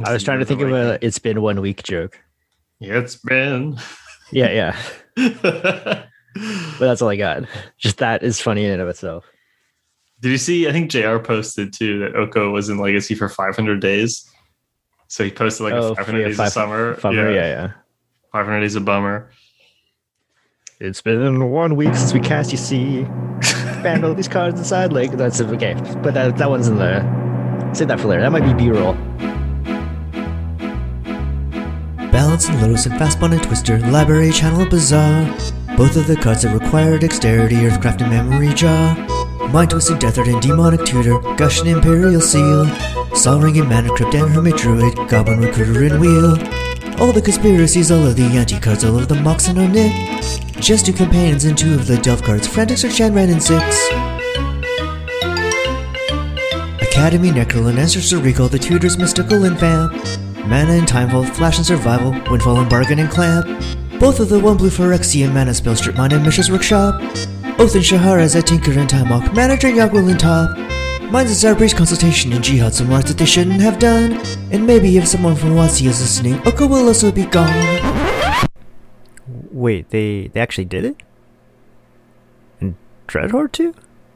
I was trying to think of a "It's been 1 week" joke. Yeah, it's been. Yeah. But that's all I got. Just that is funny in and of itself. Did you see? I think JR posted too that Oko was in Legacy for 500 days. So he posted like a 500 days of summer. Yeah. 500 days of bummer. It's been 1 week since we cast, you see. Banned all these cards inside. Like, that's okay. But that one's in the. Save that for later. That might be B-roll. Balance and Lotus and Fastbone and Twister, Library, Channel, Bazaar. Both of the cards that require dexterity, Earthcraft and Memory Jar. Mind Twisted Deathard and Demonic Tutor, Gush and Imperial Seal. Sol Ring and Mana Crypt and Hermit Druid, Goblin Recruiter and Wheel. All the conspiracies, all of the anti-cards, all of the mocks and Nick. Just 2 companions and 2 of the Delve cards, Frantic Search and Ren and 6. Academy, Necrol and Ancestor Recall, the Tutors, Mystical and Vamp. Mana and Time Vault, Flash and Survival, Windfall and Bargain and Clamp. Both of the 1 blue Phyrexian Mana Spell, Strip Mine and Mishra's Workshop. Oath and Shahara, Tinker and Time Walk, Mana Drain, Yogwill and Top. Minds and Sour Breeze, Consultation and Jihad, some words that they shouldn't have done. And maybe if someone from WotC is listening, Oko will also be gone. Wait, they actually did it? And Dreadhorde too?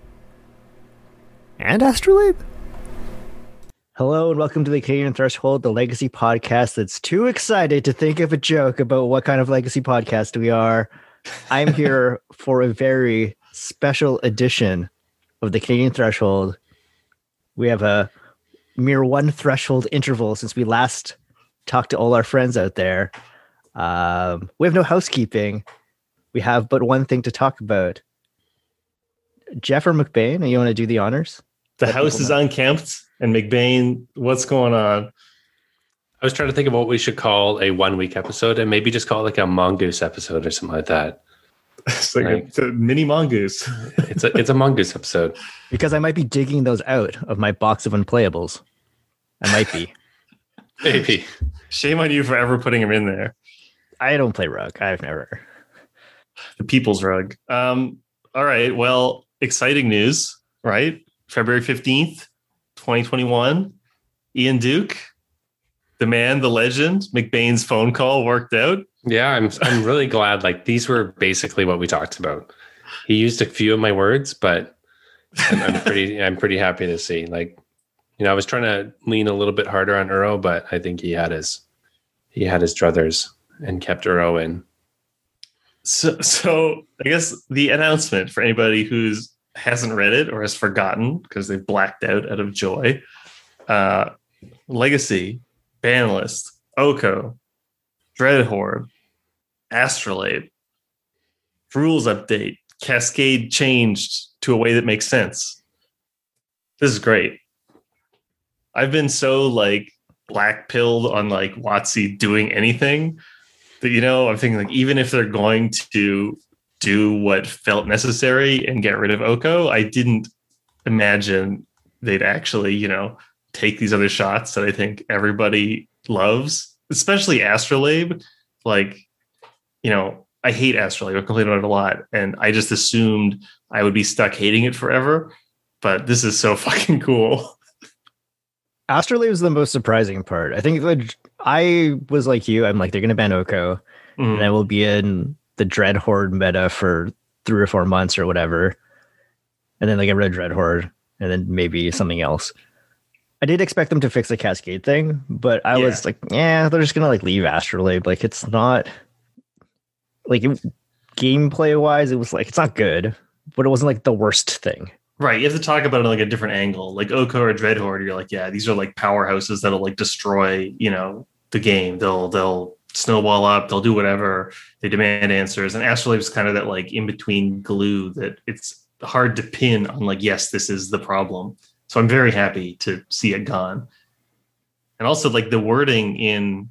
And Astrolabe? Hello and welcome to the Canadian Threshold, the Legacy podcast that's too excited to think of a joke about what kind of Legacy podcast we are. I'm here for a very special edition of the Canadian Threshold. We have a mere 1 threshold interval since we last talked to all our friends out there. We have no housekeeping. We have but one thing to talk about. Jeff or McBain, you want to do the honors? The house is unkempt. And McBain, what's going on? I was trying to think of what we should call a 1 week episode and maybe just call it like a Mongoose episode or something like that. It's like a mini Mongoose. It's a Mongoose episode. Because I might be digging those out of my box of unplayables. I might be. Maybe. Shame on you for ever putting him in there. I don't play Rug. I've never. The People's Rug. All right. Well, exciting news, right? February 15th. 2021, Ian Duke, the man, the legend, McBain's phone call worked out. Yeah, I'm really glad. Like, these were basically what we talked about. He used a few of my words, but I'm pretty happy to see. Like, I was trying to lean a little bit harder on Uro, but I think he had his druthers and kept Uro in. So I guess the announcement for anybody who's hasn't read it or has forgotten because they've blacked out of joy. Legacy, Banlist, Oko, Dreadhorde, Astrolabe, rules update, Cascade changed to a way that makes sense. This is great. I've been so like black pilled on like WotC doing anything that, I'm thinking like, even if they're going to do what felt necessary and get rid of Oko, I didn't imagine they'd actually, take these other shots that I think everybody loves, especially Astrolabe. Like, I hate Astrolabe. I've complained about it a lot. And I just assumed I would be stuck hating it forever. But this is so fucking cool. Astrolabe is the most surprising part. I think I was like you. I'm like, they're going to ban Oko. And then we'll be in the Dreadhorde meta for 3 or 4 months or whatever. And then they get rid of Dreadhorde and then maybe something else. I did expect them to fix the Cascade thing, but I was like, they're just going to like leave Astrolabe. Like, it's not like gameplay wise, it was like, it's not good, but it wasn't like the worst thing. Right. You have to talk about it on like a different angle, like Oko or Dreadhorde. You're like, yeah, these are like powerhouses that'll like destroy, the game. They'll snowball up, they'll do whatever, they demand answers. And Astrolabe's kind of that like in between glue that it's hard to pin on like, yes, this is the problem. So I'm very happy to see it gone. And also like the wording in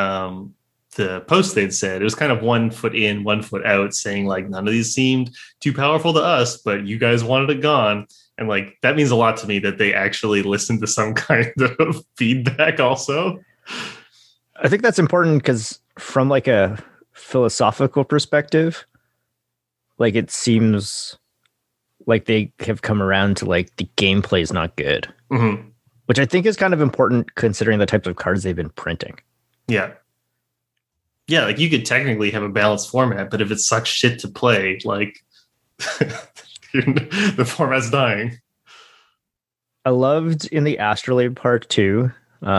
the post they'd said, it was kind of 1 foot in, 1 foot out, saying like none of these seemed too powerful to us, but you guys wanted it gone. And like that means a lot to me that they actually listened to some kind of feedback also. I think that's important because from like a philosophical perspective, like it seems like they have come around to like the gameplay is not good. Mm-hmm. which I think is kind of important considering the types of cards they've been printing. Yeah. Yeah, like you could technically have a balanced format, but if it sucks shit to play, like the format's dying. I loved in the Astrolabe part 2.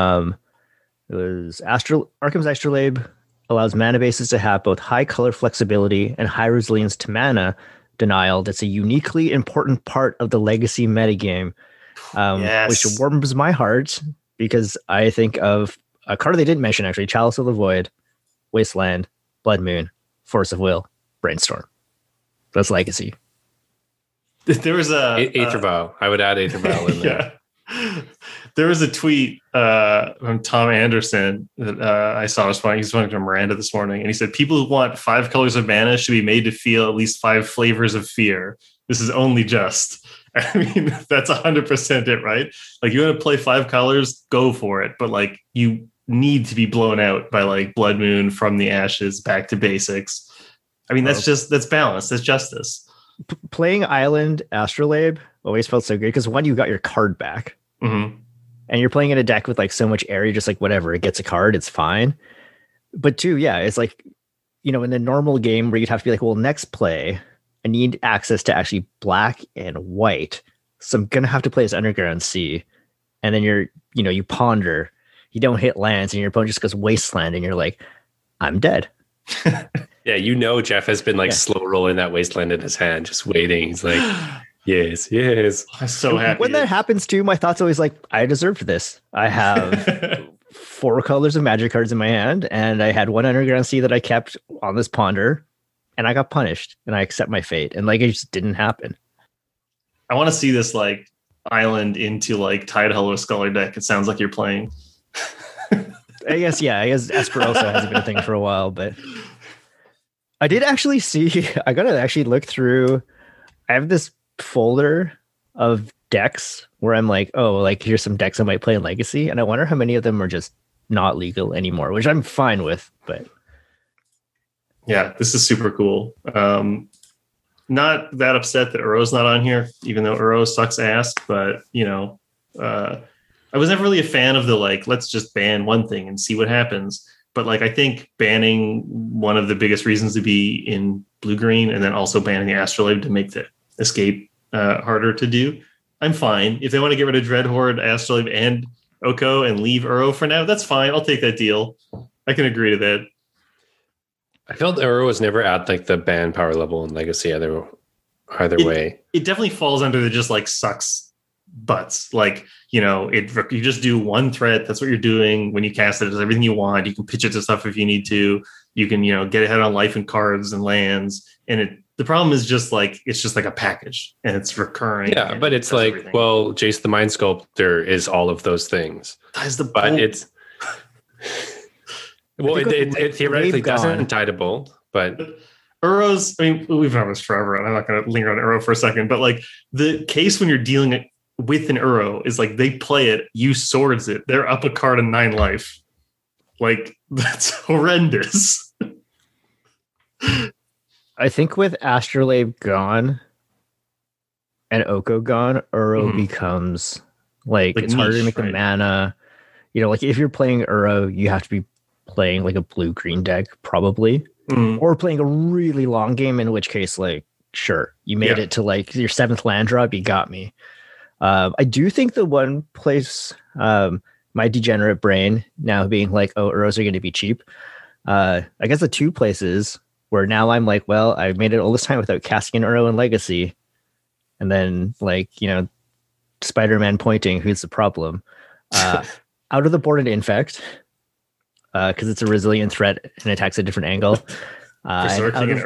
It was Arkham's Astrolabe allows mana bases to have both high color flexibility and high resilience to mana denial. That's a uniquely important part of the legacy metagame, which warms my heart because I think of a card they didn't mention actually: Chalice of the Void, Wasteland, Blood Moon, Force of Will, Brainstorm. That's legacy. There was a Aether Vial. I would add Aether Vial in there. Yeah. There was a tweet from Tom Anderson that I saw responding. He's responding to Miranda this morning, and he said, "People who want 5 colors of mana should be made to feel at least 5 flavors of fear. This is only just." I mean, that's 100% it, right? Like, you want to play 5 colors, go for it, but like, you need to be blown out by like Blood Moon, From the Ashes, Back to Basics. I mean, that's balance. That's justice. Playing Island Astrolabe always felt so good because one, you got your card back. Mm-hmm. And you're playing in a deck with like so much area, just like whatever, it gets a card, it's fine. But 2, yeah, it's like, you know, in the normal game where you'd have to be like, well, next play, I need access to actually black and white. So I'm going to have to play as Underground Sea. And then you ponder, you don't hit lands, and your opponent just goes Wasteland, and you're like, I'm dead. Yeah, Jeff has been like slow rolling that Wasteland in his hand, just waiting. He's like, yes. I'm so happy. When that happens too, my thought's always like, I deserved this. I have 4 colors of magic cards in my hand, and I had 1 Underground Sea that I kept on this ponder, and I got punished, and I accept my fate. And like, it just didn't happen. I want to see this like Island into like Tidehollow Scholar deck. It sounds like you're playing. I guess Esperosa hasn't been a thing for a while, but I did actually see, I got to actually look through. I have this folder of decks where I'm like, oh, like here's some decks I might play in Legacy. And I wonder how many of them are just not legal anymore, which I'm fine with, but. Yeah, this is super cool. Not that upset that Uro's not on here, even though Uro sucks ass, but I was never really a fan of the like, let's just ban one thing and see what happens. But like, I think banning one of the biggest reasons to be in blue-green, and then also banning the Astrolabe to make the escape harder to do, I'm fine. If they want to get rid of Dreadhorde, Astrolabe, and Oko and leave Uro for now, that's fine. I'll take that deal. I can agree to that. I felt Uro was never at like the ban power level in Legacy either way. It definitely falls under the just like sucks butts. Like, you just do 1 threat. That's what you're doing. When you cast it, it does everything you want. You can pitch it to stuff if you need to. You can, get ahead on life and cards and lands. And the problem is just like, it's just like a package and it's recurring. Yeah, but it's like, everything. Well, Jace the Mind Sculptor is all of those things. That's the but bolt. It's well, it theoretically doesn't tie to bolt, but Uro's, I mean, we've known this forever, and I'm not going to linger on Uro for a second, but like the case when you're dealing with an Uro is like they play it, you swords it, they're up a card in 9 life. Like, that's horrendous. I think with Astrolabe gone and Oko gone, Uro becomes like it's harder to make the mana. Like if you're playing Uro, you have to be playing like a blue-green deck probably, or playing a really long game, in which case, like, sure, you made it to like your 7th land drop, you got me. I do think the one place my degenerate brain now being like, oh, Uros are going to be cheap. I guess the 2 places where now I'm like, well, I made it all this time without casting an Uro in Legacy. And then like, Spider-Man pointing, who's the problem? Out of the board and Infect, because it's a resilient threat and attacks a different angle. Out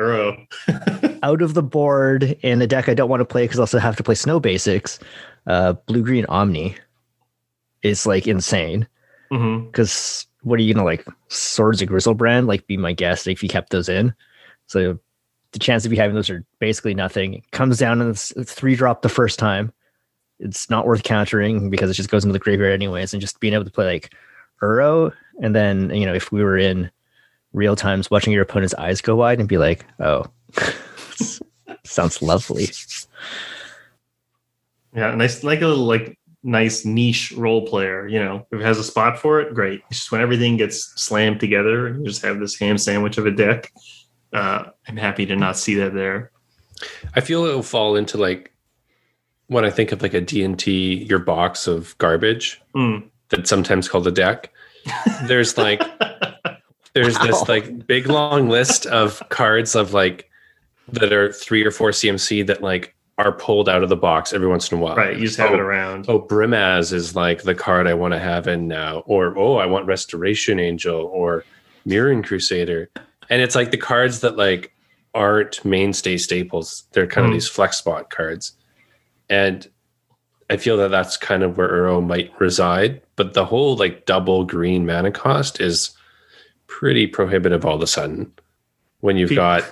of the board in a deck I don't want to play because I also have to play Snow Basics. Blue-green Omni is like insane. Because what are you gonna like? Swords of Griselbrand, like, be my guest if you kept those in. So the chance of you having those are basically nothing. It comes down and it's 3-drop the first time. It's not worth countering because it just goes into the graveyard anyways. And just being able to play like Uro, and then if we were in real times watching your opponent's eyes go wide and be like, oh, sounds lovely. Yeah, nice, like a little like nice niche role player. You know, if it has a spot for it, great. It's just when everything gets slammed together and you just have this ham sandwich of a deck, I'm happy to not see that there. I feel it'll fall into like when I think of like a D&T, your box of garbage that's sometimes called a deck. There's like there's this like big long list of cards of like that are 3 or 4 CMC that like are pulled out of the box every once in a while. Right, you just have it around. Oh, Brimaz is like the card I want to have in now, or oh, I want Restoration Angel or Mirroring Crusader, and it's like the cards that like aren't mainstay staples. They're kind of these flex spot cards. And I feel that that's kind of where Uro might reside. But the whole like double green mana cost is pretty prohibitive all of a sudden when you've got...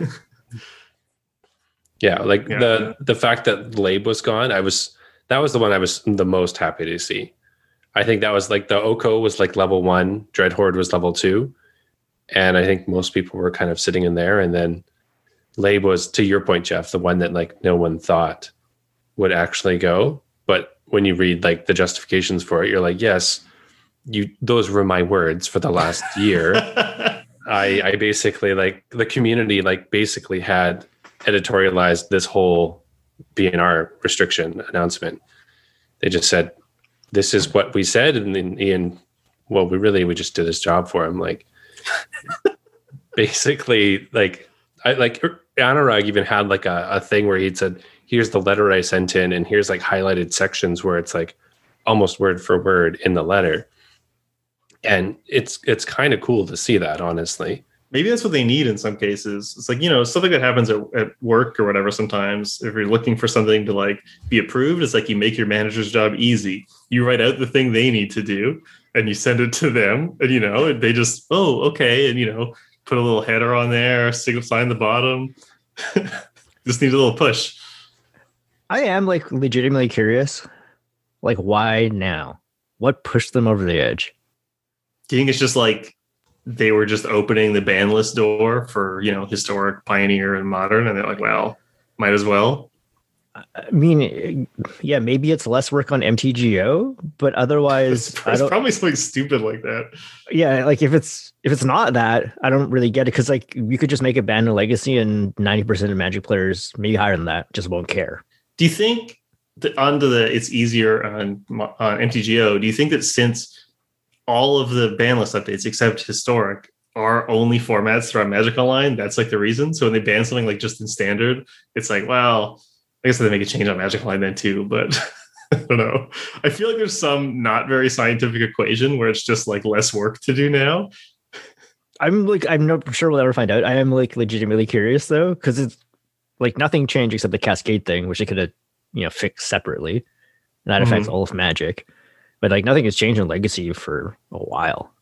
the fact that Labe was gone, that was the one I was the most happy to see. I think that was like the Oko was like level 1, Dreadhorde was level 2. And I think most people were kind of sitting in there. And then Labe was, to your point, Jeff, the one that like no one thought would actually go. But when you read like the justifications for it, you're like, yes, those were my words for the last year. I basically like the community like basically had editorialized this whole BNR restriction announcement. They just said, this is what we said. And then Ian, well, we just did his job for him. Like basically like Anurag even had like a thing where he'd said, here's the letter I sent in, and here's like highlighted sections where it's like almost word for word in the letter. And it's kind of cool to see that, honestly. Maybe that's what they need in some cases. It's like, you know, something that happens at work or whatever sometimes. If you're looking for something to like be approved, it's like you make your manager's job easy. You write out the thing they need to do and you send it to them, and, you know, and they just, oh, okay. And, you know, put a little header on there, single sign the bottom. Just need a little push. I am like legitimately curious, like why now? What pushed them over the edge? Do you think it's just like they were just opening the ban list door for, you know, historic, pioneer, and modern, and they're like, well, might as well? I mean, yeah, maybe it's less work on MTGO, but otherwise, it's probably something stupid like that. Yeah, like if it's not that, I don't really get it, because like you could just make it ban in Legacy, and 90% of Magic players, maybe higher than that, just won't care. Do you think that it's easier on MTGO? Do you think that since all of the ban list updates except historic are only formats that are on Magic Online, that's like the reason? So when they ban something like just in standard, it's like, well, I guess they make a change on Magic Online then too, but I don't know. I feel like there's some not very scientific equation where it's just like less work to do now. I'm not sure we'll ever find out. I am like legitimately curious though, because it's like nothing changed except the Cascade thing, which they could have, you know, fixed separately. And that affects all of Magic. But like nothing has changed in Legacy for a while.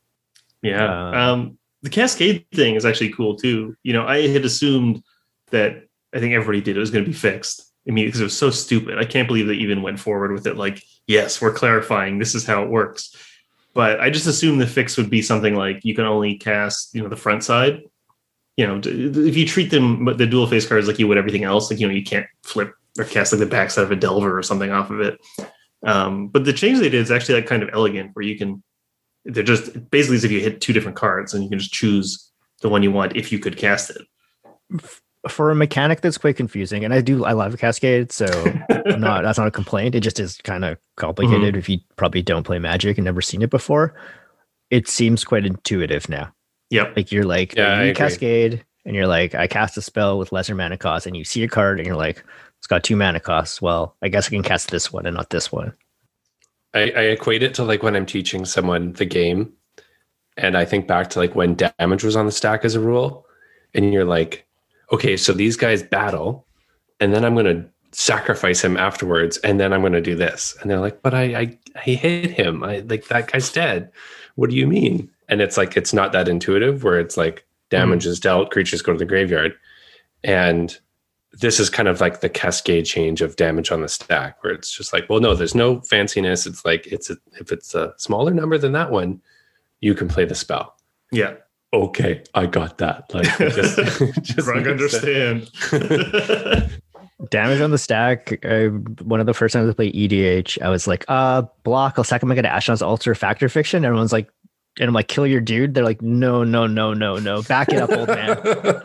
Yeah. The Cascade thing is actually cool too. You know, I had assumed that, I think everybody did, it was going to be fixed. I mean, because it was so stupid. I can't believe they even went forward with it. Like, yes, we're clarifying, this is how it works. But I just assumed the fix would be something like you can only cast, you know, the front side. You know, if you treat them, the dual face cards like you would everything else, like, you know, you can't flip or cast like the backside of a Delver or something off of it. But the change they did is actually like kind of elegant, where you can, they're just basically as if you hit 2 different cards and you can just choose the one you want if you could cast it. For a mechanic that's quite confusing, and I love Cascade, so that's not a complaint. It just is kind of complicated if you probably don't play Magic and never seen it before. It seems quite intuitive now. Yep. Like you're like, you Cascade, and you're like, I cast a spell with lesser mana cost, and you see a card and you're like, it's got 2 mana costs. Well, I guess I can cast this one and not this one. I equate it to like when I'm teaching someone the game, and I think back to like when damage was on the stack as a rule, and you're like, okay, so these guys battle, and then I'm going to sacrifice him afterwards, and then I'm going to do this. And they're like, but I hit him. Like that guy's dead. What do you mean? And it's like, it's not that intuitive, where it's like damage is dealt, creatures go to the graveyard. And this is kind of like the Cascade change of damage on the stack, where it's just like, well, no, there's no fanciness. It's like, if it's a smaller number than that one, you can play the spell. Yeah. Okay, I got that. Like, just understand. Damage on the stack. One of the first times I played EDH, I was like, block. I'll sack him like an Ashnod's Altar Factor Fiction. Everyone's like, and I'm like, kill your dude. They're like, no. Back it up, old man.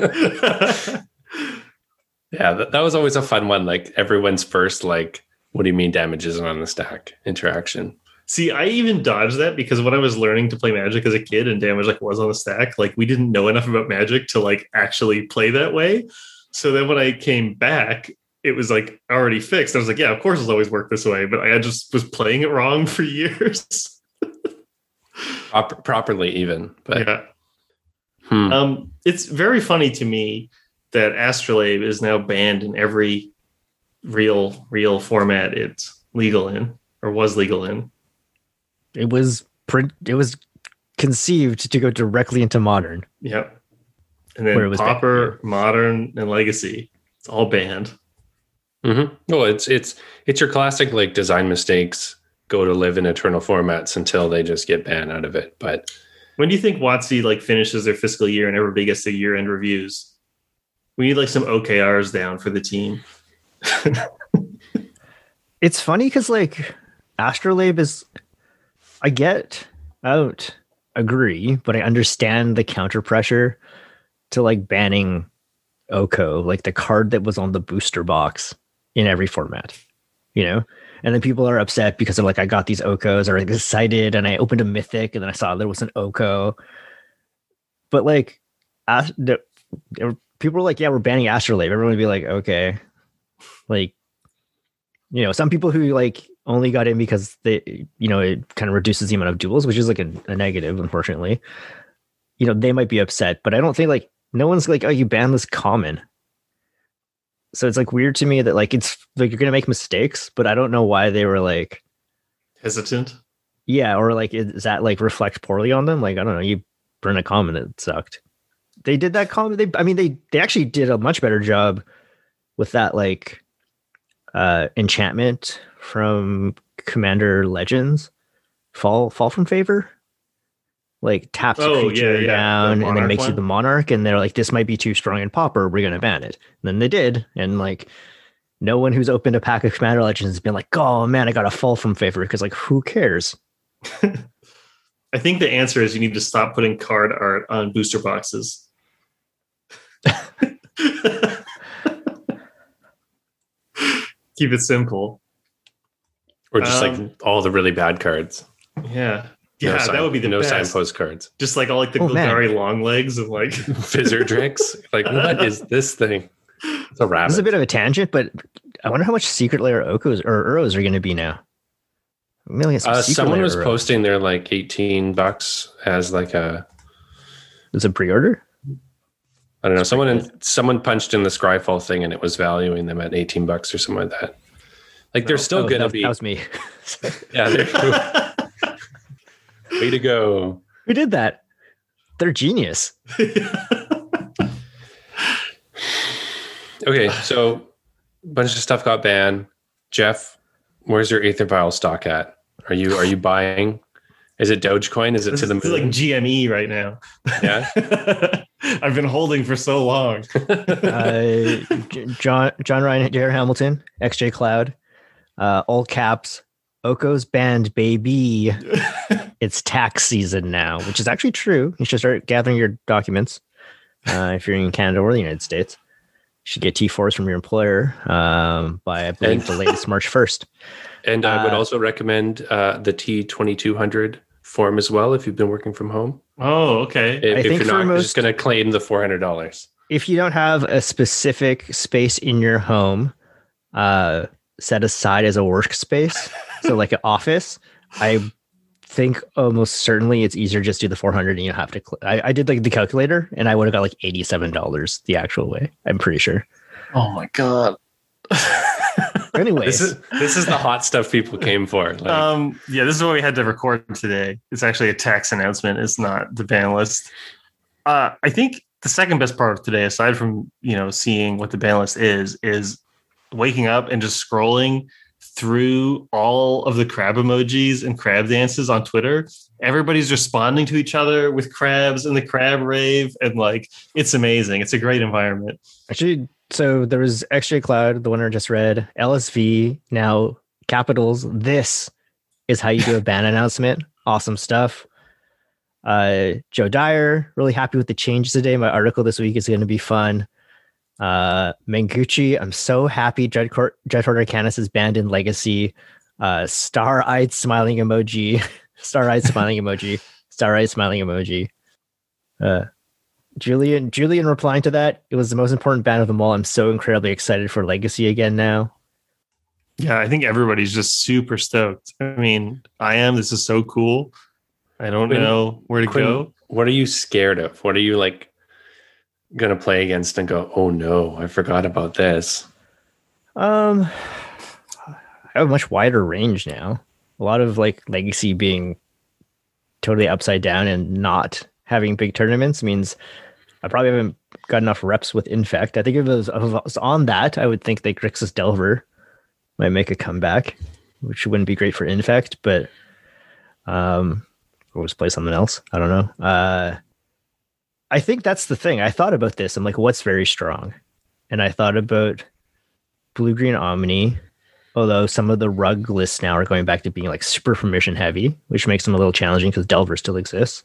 Yeah, that was always a fun one. Like everyone's first, like, what do you mean damage isn't on the stack interaction? See, I even dodged that because when I was learning to play Magic as a kid and damage like was on the stack, like we didn't know enough about Magic to like actually play that way. So then when I came back, it was like already fixed. I was like, yeah, of course it's always worked this way, but I just was playing it wrong for years. Properly even, but yeah. It's very funny to me that Astrolabe is now banned in every real format it's legal in or was legal in. It was conceived to go directly into Modern. Yep. And then Pauper, banned. Modern, and Legacy. It's all banned. Mm-hmm. Well, it's your classic like design mistakes go to live in eternal formats until they just get banned out of it. But when do you think WotC like finishes their fiscal year and everybody gets their year-end reviews? We need like some OKRs down for the team. It's funny because like Astrolabe is, I don't agree, but I understand the counter pressure to like banning Oko, like the card that was on the booster box in every format, you know? And then people are upset because they're like, I got these Okos, or like excited, and I opened a Mythic and then I saw there was an Oko. But like, people were like, yeah, we're banning Astrolabe. Everyone would be like, okay. Like, you know, some people who like only got in because they, you know, it kind of reduces the amount of duels, which is like a negative, unfortunately. You know, they might be upset, but I don't think like no one's like, oh, you banned this common. So it's like weird to me that like it's like you're gonna make mistakes, but I don't know why they were like hesitant. Yeah, or like is that like reflect poorly on them? Like I don't know, you burn a common that sucked. They did that common. They actually did a much better job with that like enchantment from Commander Legends, fall from favor. Like taps a creature down and then makes you the monarch, and they're like, this might be too strong in Pauper, we're gonna ban it. And then they did, and like no one who's opened a pack of Commander Legends has been like, oh man, I got a fall from favor, because like who cares? I think the answer is you need to stop putting card art on booster boxes. Keep it simple. Or just like all the really bad cards. Yeah. Yeah, that would be the best. No signpost cards. Just like all like the Golgari long legs and like Fizzardrix. Like, what is this thing? It's a rabbit. This is a bit of a tangent, but I wonder how much secret layer Okos or Uros are going to be now. Someone was posting their like $18 as like a. It's a pre-order. I don't know. Someone punched in the Scryfall thing and it was valuing them at $18 or something like that. Like they're still going to be. That was me. Yeah. Way to go. Who did that? They're genius. Okay, so a bunch of stuff got banned. Jeff, where's your Aether Vial stock at? Are you buying? Is it Dogecoin? Is it to the moon? It's like GME right now. Yeah. I've been holding for so long. John Ryan, J.R. Hamilton, XJ Cloud, all caps, Oko's banned, baby. It's tax season now, which is actually true. You should start gathering your documents if you're in Canada or the United States. You should get T4s from your employer by, I believe, the latest March 1st. And I would also recommend the T2200 form as well if you've been working from home. Oh, okay. If you're not just going to claim the $400. If you don't have a specific space in your home set aside as a workspace, so like an office, I think almost certainly it's easier just do the 400 and you have to I did like the calculator and I would have got like $87 the actual way, I'm pretty sure. Oh my god. Anyways, this is the hot stuff people came for. Like, yeah, this is what we had to record today. It's actually a tax announcement. It's not the ban list. I think the second best part of today, aside from seeing what the ban list is waking up and just scrolling through all of the crab emojis and crab dances on Twitter. Everybody's responding to each other with crabs and the crab rave, and like it's amazing. It's a great environment. Actually, So there was Extra Cloud, the one I just read, LSV, now Capitals. This is how you do a ban announcement. Awesome stuff. Joe Dyer, really happy with the changes today. My article this week is going to be fun. Menguchi, I'm so happy Dreadhorde Arcanus is banned in Legacy. Star-eyed smiling emoji. Star-eyed smiling emoji. Star-eyed smiling emoji. Julian replying to that, it was the most important ban of them all. I'm so incredibly excited for Legacy again now. Yeah, I think everybody's just super stoked. I mean, I am. This is so cool. I don't know where to go. What are you scared of? What are you like going to play against and go, oh no, I forgot about this? I have a much wider range now. A lot of like Legacy being totally upside down and not having big tournaments means I probably haven't got enough reps with Infect. I think if it was on that, I would think that Grixis Delver might make a comeback, which wouldn't be great for Infect, but we'll just play something else. I don't know. I think that's the thing. I thought about this. I'm like, what's very strong? And I thought about Blue-Green Omni, although some of the rug lists now are going back to being like super permission heavy, which makes them a little challenging because Delver still exists.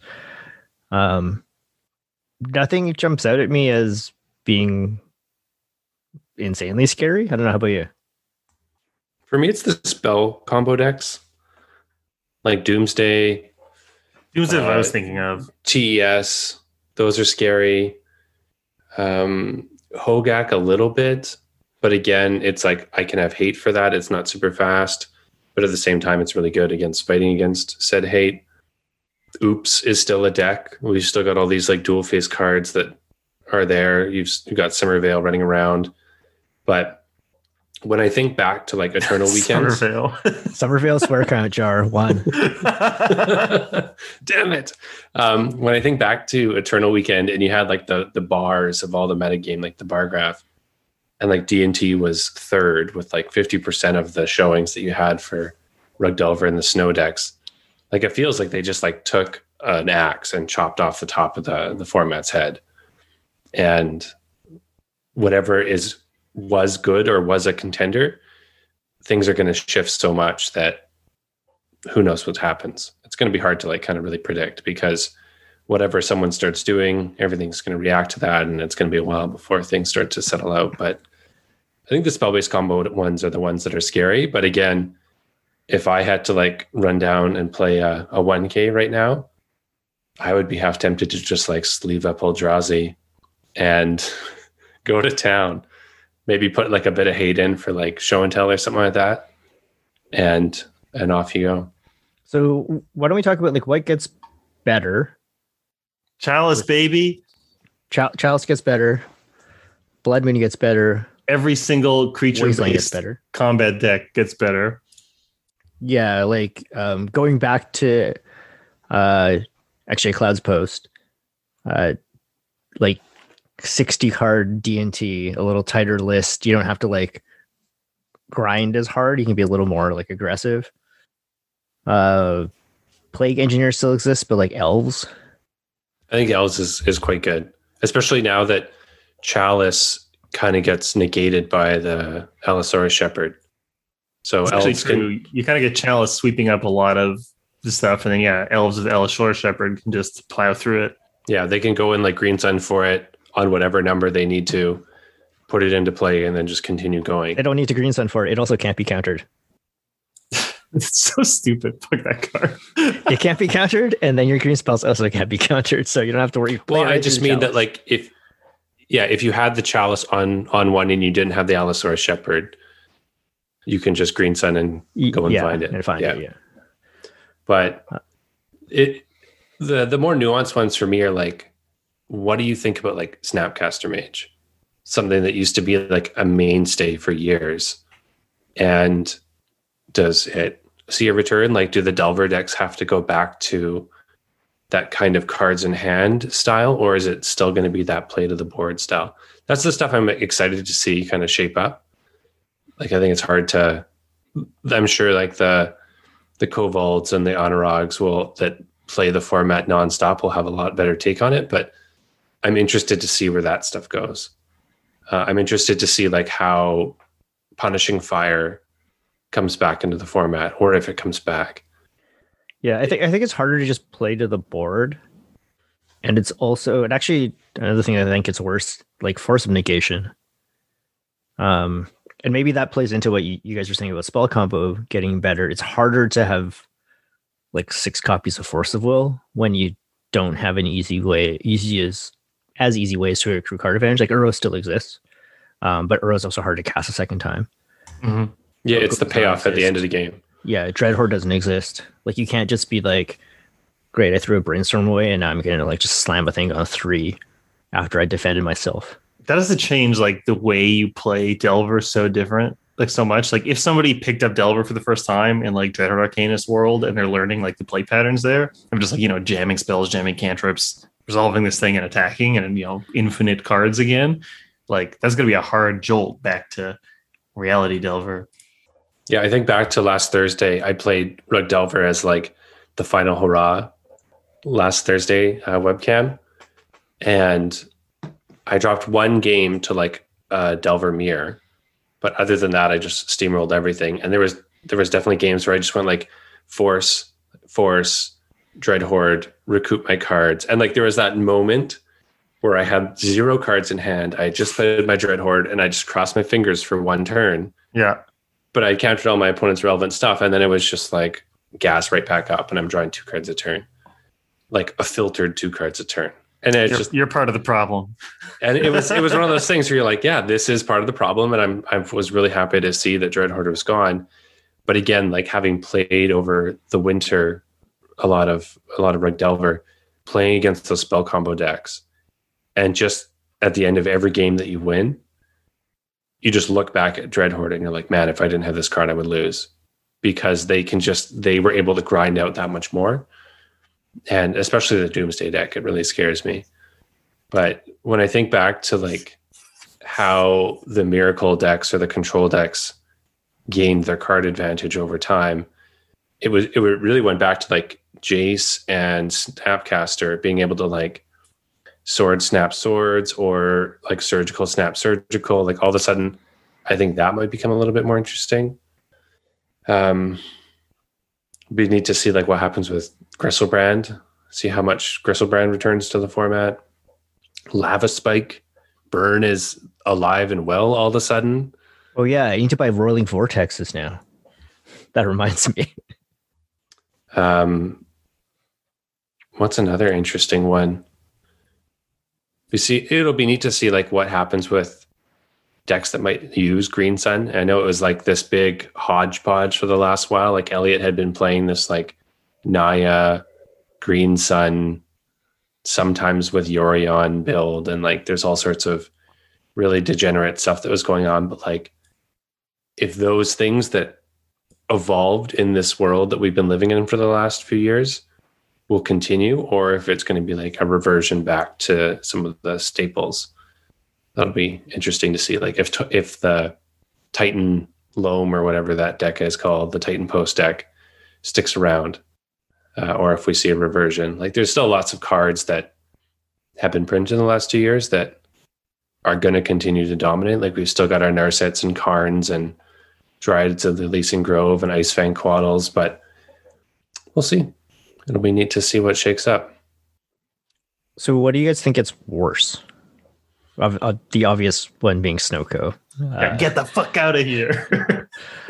Nothing jumps out at me as being insanely scary. I don't know. How about you? For me, it's the spell combo decks, like Doomsday. Doomsday what I was thinking of. TES, those are scary. Hogak a little bit, but again, it's like I can have hate for that. It's not super fast, but at the same time, it's really good against fighting against said hate. Oops is still a deck. We've still got all these like dual face cards that are there. You've got Summervale running around, but when I think back to like Eternal Weekends, Summervale swear count jar 1. Damn it! When I think back to Eternal Weekend, and you had like the bars of all the metagame, like the bar graph, and like D&T was third with like 50% of the showings that you had for Rug Delver and the Snow decks. Like it feels like they just like took an axe and chopped off the top of the format's head, and whatever was good or was a contender, things are going to shift so much that who knows what happens. It's going to be hard to like kind of really predict, because whatever someone starts doing, everything's going to react to that, and it's going to be a while before things start to settle out. But I think the spell-based combo ones are the ones that are scary. But again, if I had to like run down and play a 1K right now, I would be half tempted to just like sleeve up Eldrazi and go to town. Maybe put like a bit of hate in for like show and tell or something like that, and off you go. So why don't we talk about like what gets better? Chalice, baby. Chalice gets better. Blood Moon gets better. Every single creature gets better. Combat deck gets better. Yeah, like going back to actually Cloud's post, like 60 card D&T, a little tighter list. You don't have to like grind as hard. You can be a little more like aggressive. Plague Engineer still exists, but like Elves. I think Elves is quite good, especially now that Chalice kind of gets negated by the Allosaurus Shepherd. So Elves you kind of get Chalice sweeping up a lot of the stuff, and then Elves with Allosaurus Shepherd can just plow through it. Yeah, they can go in like Green Sun for it on whatever number they need to, put it into play, and then just continue going. They don't need to Green Sun for it. It also can't be countered. It's so stupid. Fuck that card. It can't be countered, and then your green spells also can't be countered, so you don't have to worry. Well, I just mean that like if you had the Chalice on one and you didn't have the Allosaurus Shepherd, you can just Green Sun and go and find it. And find it, yeah. But the more nuanced ones for me are like, what do you think about like Snapcaster Mage? Something that used to be like a mainstay for years. And does it see a return? Like, do the Delver decks have to go back to that kind of cards in hand style, or is it still going to be that play to the board style? That's the stuff I'm excited to see kind of shape up. Like, I think it's hard to, I'm sure like the Kobolds and the Honorargs that play the format nonstop will have a lot better take on it, but I'm interested to see where that stuff goes. I'm interested to see like how Punishing Fire comes back into the format, or if it comes back. Yeah, I think it's harder to just play to the board, and it's also, and actually another thing I think it's worse, like Force of Negation. And maybe that plays into what you guys were saying about spell combo getting better. It's harder to have like 6 copies of Force of Will when you don't have an easy ways to accrue card advantage. Like Uro still exists, but Uro is also hard to cast a second time. Mm-hmm. Yeah, it's the payoff at the end of the game. Yeah, Dreadhorde doesn't exist. Like you can't just be like, great, I threw a Brainstorm away and now I'm gonna like just slam a thing on 3 after I defended myself. That doesn't change like the way you play Delver so different, like so much. Like if somebody picked up Delver for the first time in like Dreadhorde Arcanist world and they're learning like the play patterns there, I'm just like, jamming spells, jamming cantrips, resolving this thing and attacking and infinite cards again. Like that's gonna be a hard jolt back to reality Delver. Yeah, I think back to last Thursday, I played Rug Delver as like the final hurrah last Thursday webcam. And I dropped 1 game to like Delver Mirror. But other than that, I just steamrolled everything. And there was definitely games where I just went like Force, Dreadhorde, recoup my cards. And like there was that moment where I had 0 cards in hand. I just played my Dreadhorde and I just crossed my fingers for 1 turn. Yeah. But I countered all my opponent's relevant stuff, and then it was just like gas right back up, and I'm drawing 2 cards a turn, like a filtered 2 cards a turn. And it's you're part of the problem. And it was one of those things where you're like, yeah, this is part of the problem, and I was really happy to see that Dreadhorde was gone. But again, like having played over the winter a lot of Rug Delver, playing against those spell combo decks, and just at the end of every game that you win, you just look back at Dreadhorde and you're like, man, if I didn't have this card, I would lose, because they were able to grind out that much more. And especially the Doomsday deck, it really scares me. But when I think back to like how the Miracle decks or the control decks gained their card advantage over time, it really went back to like Jace and Snapcaster being able to like sword snap swords or like surgical snap surgical. Like all of a sudden, I think that might become a little bit more interesting. We need to see like what happens with Gristlebrand, see how much Gristlebrand returns to the format. Lava Spike Burn is alive and well all of a sudden. Oh yeah, I need to buy Roiling Vortexes now. That reminds me. What's another interesting one? It'll be neat to see like what happens with decks that might use Green Sun. I know it was like this big hodgepodge for the last while. Like Elliot had been playing this like Naya, Green Sun, sometimes with Yorion build, and like there's all sorts of really degenerate stuff that was going on. But like if those things that evolved in this world that we've been living in for the last few years will continue, or if it's going to be like a reversion back to some of the staples, that'll be interesting to see. Like if the Titan Loam or whatever that deck is called, the Titan Post deck, sticks around, or if we see a reversion. Like there's still lots of cards that have been printed in the last 2 years that are going to continue to dominate. Like we've still got our Narsets and Karns and Dryads of the Leasing Grove and Icefang Quaddles, but we'll see. It'll be neat to see what shakes up. So what do you guys think gets worse? The obvious one being Snowco. Get the fuck out of here.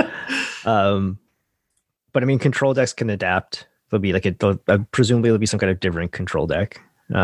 But I mean, control decks can adapt. There'll be like presumably there'll be some kind of different control deck.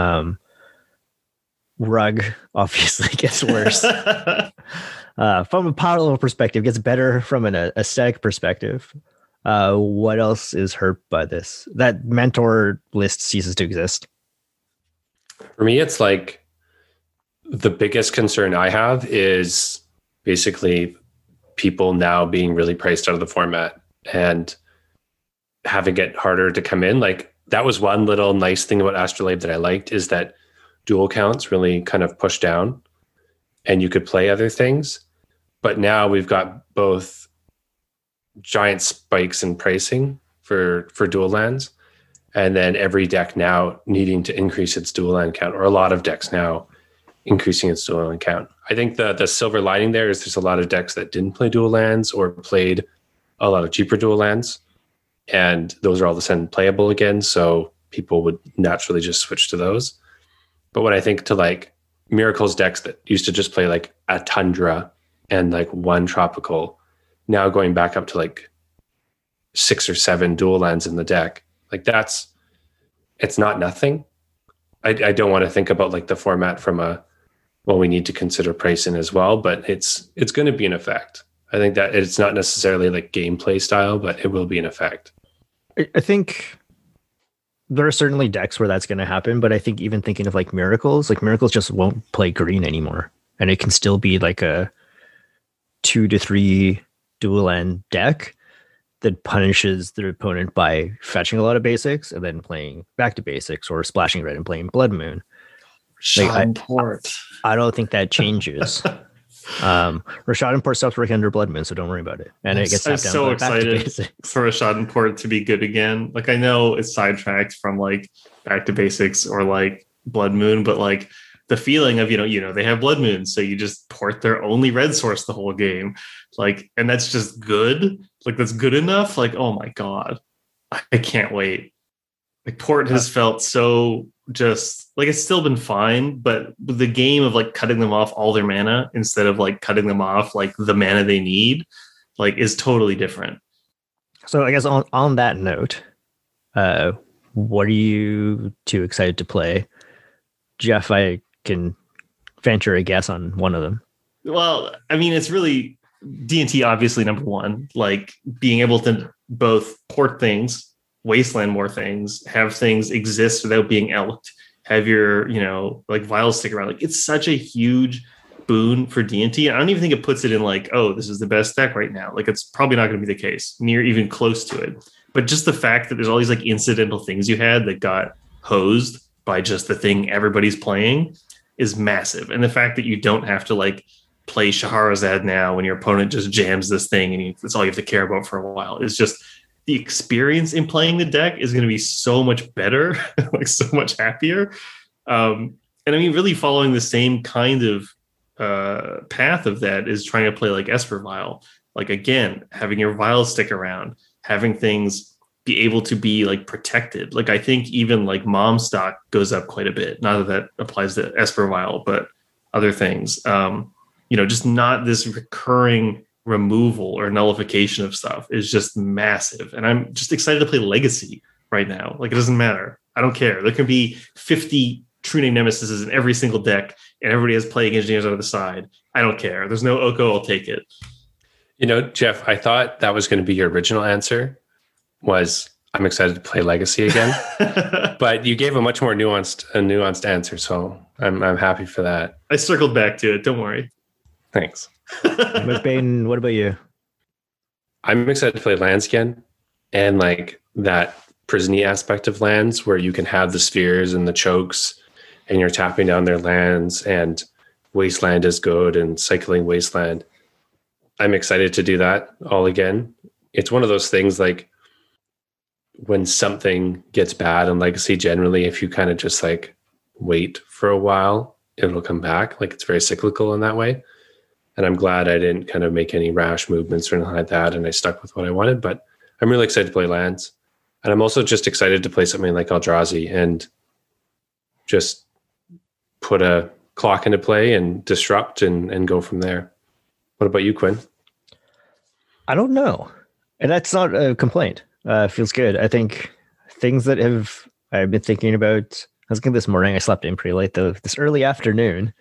Rug obviously gets worse. From a power level perspective, gets better from an aesthetic perspective. What else is hurt by this? That mentor list ceases to exist. For me, it's like the biggest concern I have is basically people now being really priced out of the format and having it harder to come in. Like that was one little nice thing about Astrolabe that I liked, is that dual counts really kind of pushed down and you could play other things. But now we've got both giant spikes in pricing for dual lands, and then every deck now needing to increase its dual land count, or a lot of decks now increasing its dual land count. I think the silver lining there is there's a lot of decks that didn't play dual lands or played a lot of cheaper dual lands, and those are all of a sudden playable again. So people would naturally just switch to those. But when I think to like Miracle's decks that used to just play like a Tundra and like one tropical, now going back up to like 6 or 7 dual lands in the deck, like it's not nothing. I don't want to think about like the format from we need to consider pricing as well, but it's going to be an effect. I think that it's not necessarily like gameplay style, but it will be an effect. I think there are certainly decks where that's going to happen, but I think even thinking of like Miracles just won't play green anymore. And it can still be like a 2 to 3 dual land deck that punishes their opponent by fetching a lot of basics and then playing back to basics or splashing red and playing Blood Moon. Rashad Port. I don't think that changes. Rashad and Port stops working under Blood Moon, so don't worry about it. And it gets I'm tapped down so back to excited basics. for Rashad and Port to be good again. Like I know it's sidetracked from like back to basics or like Blood Moon, but like the feeling of they have Blood Moon, so you just port their only red source the whole game, like, and that's just good. Like that's good enough. Like, oh my god, I can't wait. Like Port has felt so just like it's still been fine, but the game of like cutting them off all their mana instead of like cutting them off like the mana they need, like is totally different. So I guess on that note, what are you too excited to play? Jeff, I can venture a guess on one of them. Well, I mean, it's really D&T, obviously, number one, like being able to both port things, wasteland more things, have things exist without being elked, have your, like vials stick around. Like it's such a huge boon for D&T. I don't even think it puts it in like, oh, this is the best deck right now. Like it's probably not going to be the case, near even close to it. But just the fact that there's all these like incidental things you had that got hosed by just the thing everybody's playing is massive. And the fact that you don't have to like play Shahrazad now when your opponent just jams this thing and that's all you have to care about for a while is just the experience in playing the deck is going to be so much better, like so much happier. And I mean, really following the same kind of path of that is trying to play like Esper Vial. Like again, having your vials stick around, having things be able to be like protected. Like I think even like mom stock goes up quite a bit. Not that applies to Esper Vial, but other things. Just not this recurring removal or nullification of stuff is just massive. And I'm just excited to play Legacy right now. Like it doesn't matter. I don't care. There can be 50 True Name Nemesises in every single deck and everybody has Plague Engineers out of the side. I don't care. There's no Oko. I'll take it. Jeff, I thought that was going to be your original answer was I'm excited to play Legacy again, but you gave a much more nuanced answer. So I'm happy for that. I circled back to it. Don't worry. Thanks. McBain, what about you? I'm excited to play lands again, and like that prison-y aspect of lands where you can have the spheres and the chokes and you're tapping down their lands and wasteland is good and cycling wasteland. I'm excited to do that all again. It's one of those things like when something gets bad in Legacy, generally, if you kind of just like wait for a while, it'll come back. Like it's very cyclical in that way. And I'm glad I didn't kind of make any rash movements or anything like that. And I stuck with what I wanted, but I'm really excited to play lands. And I'm also just excited to play something like Eldrazi and just put a clock into play and disrupt and go from there. What about you, Quinn? I don't know. And that's not a complaint. Feels good. I think things that I've been thinking about, I was thinking this morning, I slept in pretty late though, this early afternoon.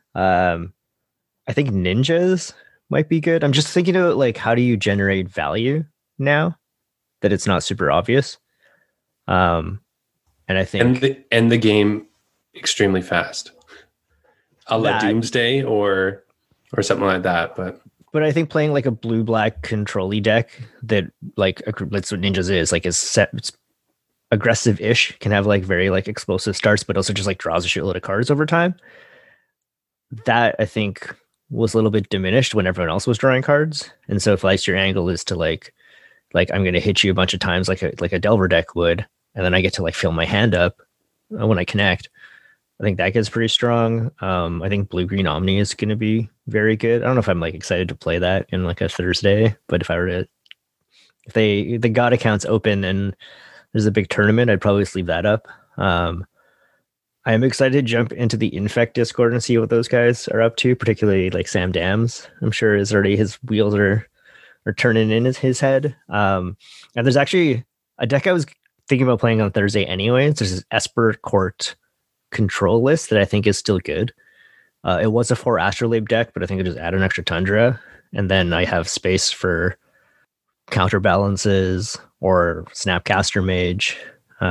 I think ninjas might be good. I'm just thinking about like, how do you generate value now that it's not super obvious? And I think end the game extremely fast. I'll let Doomsday or something like that, but I think playing like a blue-black control-y deck that like that's what ninjas is, like is set, it's aggressive-ish, can have like very like explosive starts, but also just like draws a shitload of cards over time. That I think was a little bit diminished when everyone else was drawing cards. And so if like your angle is to like I'm going to hit you a bunch of times like a Delver deck would, and then I get to like fill my hand up when I connect, I think that gets pretty strong. I think Blue Green Omni is going to be very good. I don't know if I'm like excited to play that in like a Thursday, but if the God account's open and there's a big tournament, I'd probably just leave that up. I am excited to jump into the Infect Discord and see what those guys are up to, particularly like Sam Dams. I'm sure his wheels are turning in his head. And there's actually a deck I was thinking about playing on Thursday anyway. There's this Esper Court control list that I think is still good. It was a 4 Astrolabe deck, but I think I just add an extra Tundra, and then I have space for counterbalances or Snapcaster Mage.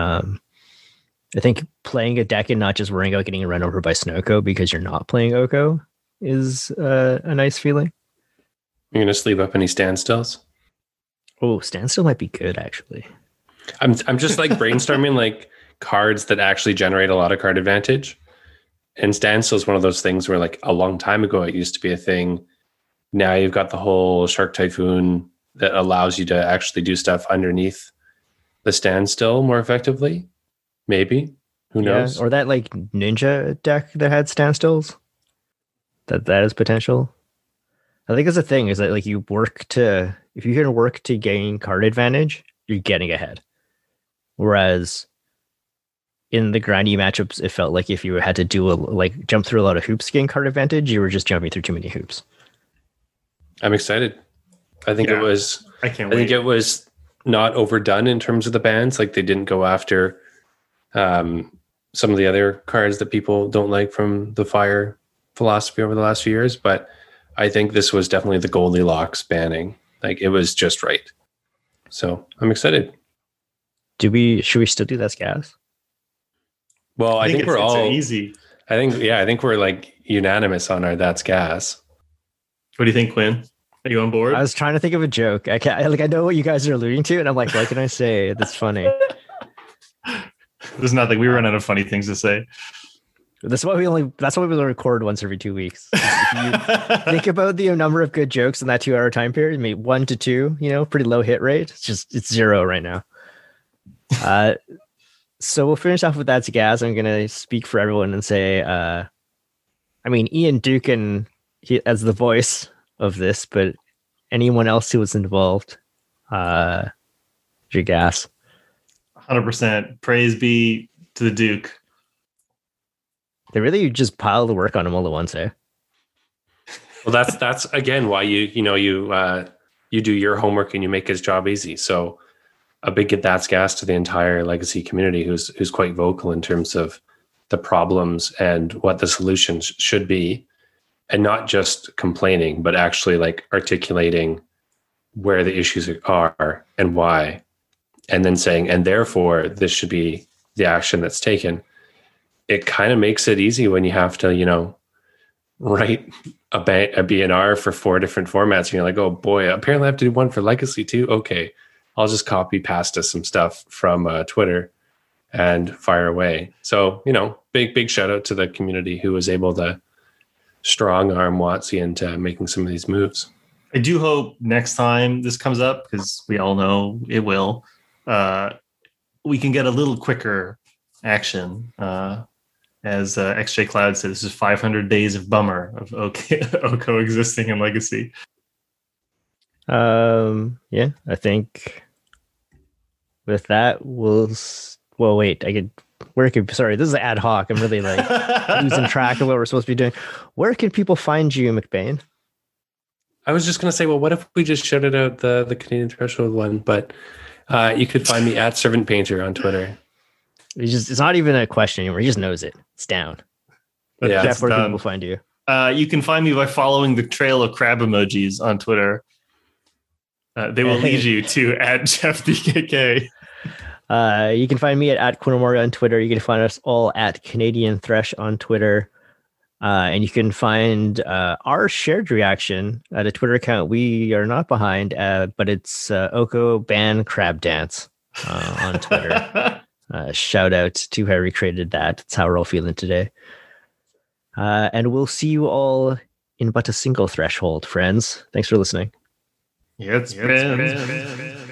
I think playing a deck and not just worrying about getting run over by Snoko because you're not playing Oko is a nice feeling. You're gonna sleeve up any standstills? Oh, Standstill might be good actually. I'm just like brainstorming like cards that actually generate a lot of card advantage. And Standstill is one of those things where like a long time ago it used to be a thing. Now you've got the whole Shark Typhoon that allows you to actually do stuff underneath the standstill more effectively. Maybe. Who knows? Or that like Ninja deck that had standstills. That is potential. I think that's the thing is that like if you can work to gain card advantage, you're getting ahead. Whereas in the grindy matchups, it felt like if you had to jump through a lot of hoops to gain card advantage, you were just jumping through too many hoops. I'm excited. I think it was. I can't wait. I think it was not overdone in terms of the bans. Like they didn't go after some of the other cards that people don't like from the Fire philosophy over the last few years. But I think this was definitely the Goldilocks banning. Like it was just right. So I'm excited. Should we still do That's Gas? Well, I think we're all easy. I think we're like unanimous on our That's Gas. What do you think, Quinn? Are you on board? I was trying to think of a joke. I know what you guys are alluding to, and I'm like, what can I say that's funny? There's nothing. We run out of funny things to say. That's why we only record once every 2 weeks. If you think about the number of good jokes in that 2 hour time period, maybe 1 to 2, pretty low hit rate. It's 0 right now. So we'll finish off with That's Gas. I'm going to speak for everyone and say, Ian Dukin as the voice of this, but anyone else who was involved, your gas. 100%. Praise be to the Duke. They really just pile the work on him all at once, eh? Well, that's again why you do your homework and you make his job easy. So a big That's Gas to the entire Legacy community who's quite vocal in terms of the problems and what the solutions should be, and not just complaining, but actually like articulating where the issues are and why, and then saying, and therefore this should be the action that's taken. It kind of makes it easy when you have to, write a BNR for 4 different formats. And you're like, oh boy, apparently I have to do one for Legacy too. Okay, I'll just copy pasta some stuff from Twitter and fire away. So, big shout out to the community who was able to strong arm WotC into making some of these moves. I do hope next time this comes up, because we all know it will, we can get a little quicker action. As XJ Cloud said, this is 500 days of bummer of Oko existing in Legacy. Yeah, I think with that, wait, sorry, this is ad hoc. I'm really like losing track of what we're supposed to be doing. Where can people find you, McBain? I was just going to say, well, what if we just shouted out the Canadian Threshold one? But you could find me at Servant Painter on Twitter. It's not even a question anymore. He just knows it. It's down. Yeah, Jeff, where can people find you? You can find me by following the trail of crab emojis on Twitter. They will lead you to @JeffDKK. You can find me at Quinomorga on Twitter. You can find us all at Canadian Thresh on Twitter. And you can find our shared reaction at a Twitter account we are not behind, but it's Oko Ban Crab Dance on Twitter. Shout out to Harry created that. It's how we're all feeling today. And we'll see you all in but a single threshold, friends. Thanks for listening. It's been.